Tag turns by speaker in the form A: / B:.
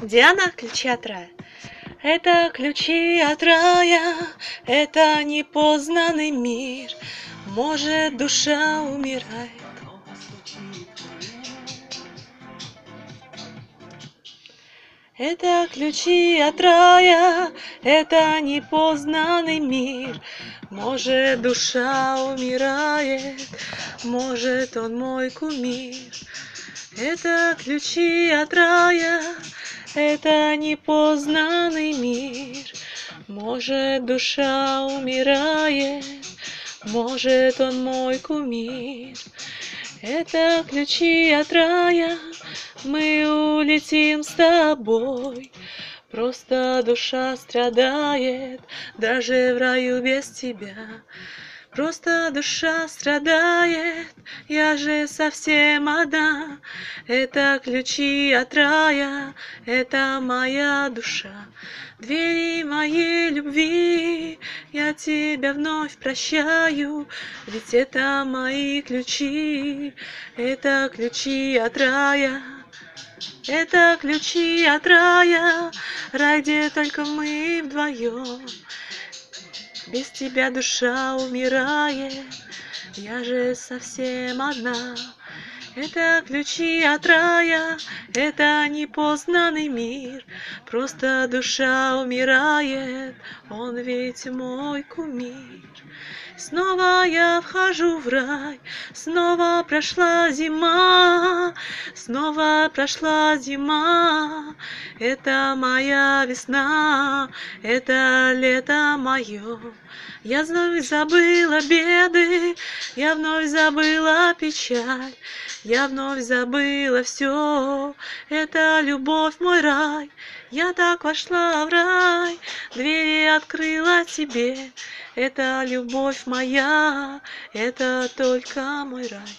A: Диана, ключи от рая. Это ключи от рая, это непознанный мир. Может, душа умирает. Это ключи от рая, это непознанный мир. Может, душа умирает, может, он мой кумир. Это ключи от рая, это непознанный мир. Может, душа умирает, может, он мой кумир. Это ключи от рая, мы улетим с тобой. Просто душа страдает, даже в раю без тебя. Просто душа страдает, я же совсем одна. Это ключи от рая, это моя душа. Двери моей любви, я тебя вновь прощаю, ведь это мои ключи, это ключи от рая. Это ключи от рая, рай, где только мы вдвоем. Без тебя душа умирает, я же совсем одна. Это ключи от рая, это непознанный мир. Просто душа умирает, он ведь мой кумир. Снова я вхожу в рай, снова прошла зима, снова прошла зима. Это моя весна, это лето мое. Я вновь забыла беды, я вновь забыла печаль, я вновь забыла все. Это любовь, мой рай. Я так вошла в рай, двери открыла тебе. Это любовь моя, это только мой рай.